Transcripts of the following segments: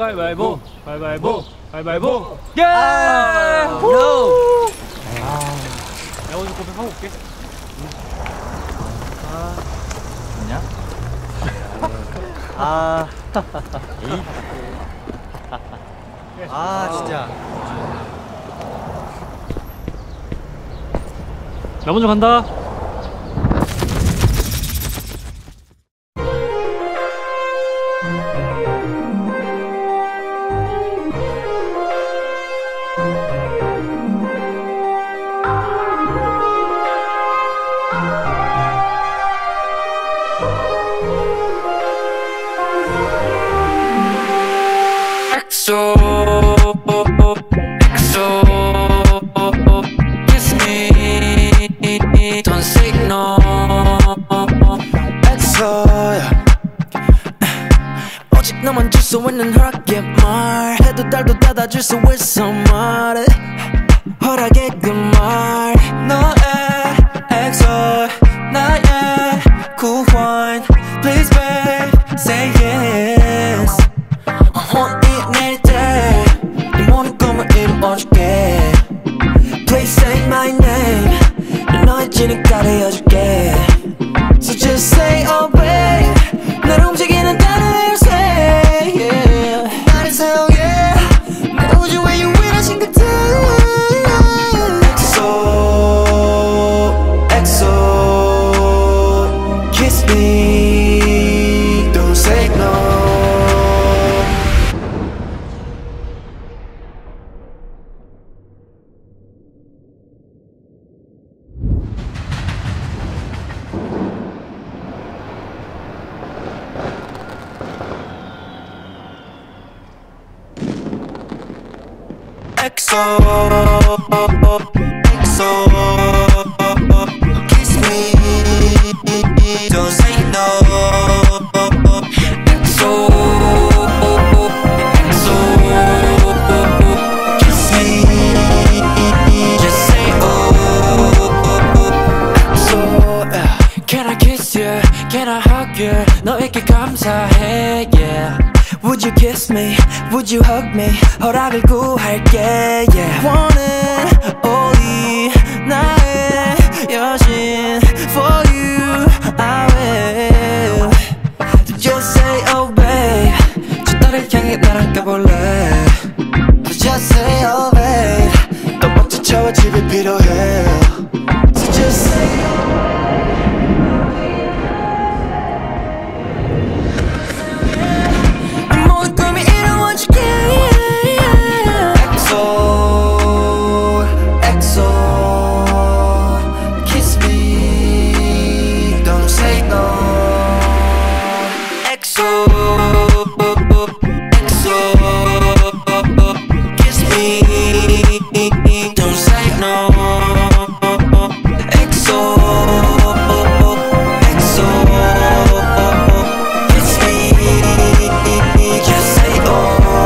가위바위보 가위바위보 가위바위보. 예! 야 먼저 고백하고 올게. 뭐냐? 진짜. 나 먼저 간다. XO, kiss me, don't say no. XO야, 오직 너만 줄 수 있는 허락의 말. 해도 달도 닫아줄 수 있어 말해. 허락의 그 말. 너의 XO, 나의 구원. Please babe, say yes. 내릴 때 네 모든 꿈을 이루어줄게. Please say my name. 난 너의 진이가 되어줄게. So just say oh babe. 날 움직이는 단어를 say yeah. 나를 사용해 내 우주에 유일하신 그대. XO, XO, kiss me, don't say no. XO, XO, kiss me, don't say no. XO, XO, kiss me, just say oh. XO, can I kiss you? Can I hug you? 너에게 감사해, yeah. Would you kiss me? Would you hug me? 허락을 구할게, yeah. 원은 only 나의 여신. For you, I will. Just say oh babe. 저 달을 향해 나랑 가볼래. Just say oh babe. 너 먼저 차와 집이 필요해. So just say oh. Don't say no. XO, XO, kiss me, just say oh.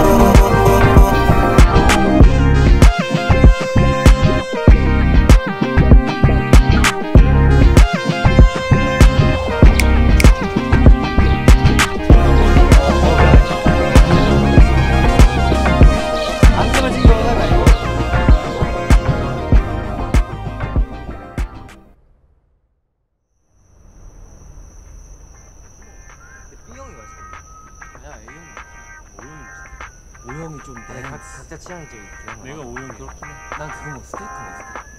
B형이가 있어. 야, A형이 있어. O형이 있어. O형이 좀 각자 취향이 제일 좋은 거. 내가 O형. 그렇긴 해. 난 그거 뭐 스테이크 먹었어.